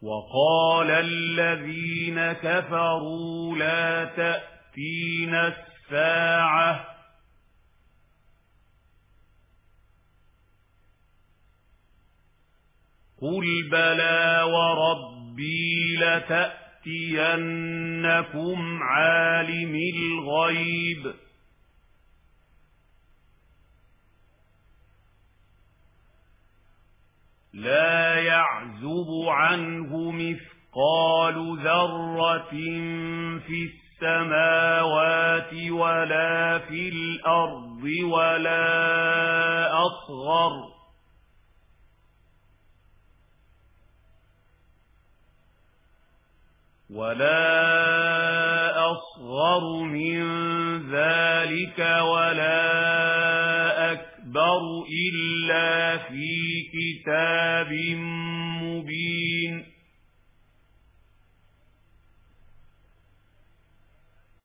وقال الذين كفروا لا تأتينا الساعة قل بلى وربي لتأتينكم عالم الغيب لا يعزب عنه مثقال ذرة في السماوات ولا في الأرض ولا أصغر من ذلك ولا أكبر إلا في كتاب مبين